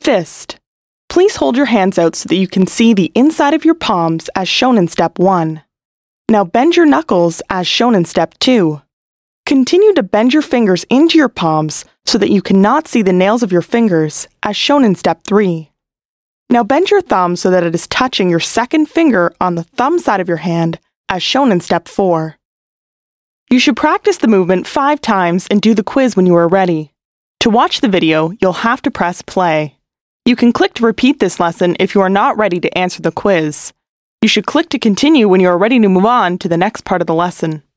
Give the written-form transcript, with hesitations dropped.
Fist. Please hold your hands out so that you can see the inside of your palms as shown in Step 1. Now bend your knuckles as shown in Step 2. Continue to bend your fingers into your palms so that you cannot see the nails of your fingers as shown in Step 3. Now bend your thumb so that it is touching your second finger on the thumb side of your hand as shown in Step 4. You should practice the movement 5 times and do the quiz when you are ready. To watch the video, you'll have to press play. You can click to repeat this lesson if you are not ready to answer the quiz. You should click to continue when you are ready to move on to the next part of the lesson.